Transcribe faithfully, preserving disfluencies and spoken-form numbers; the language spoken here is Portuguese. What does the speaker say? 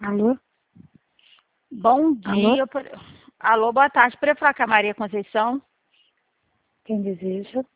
Alô? Bom Alô? dia. por- Alô, boa tarde. Poderia falar com a Maria Conceição? Quem deseja?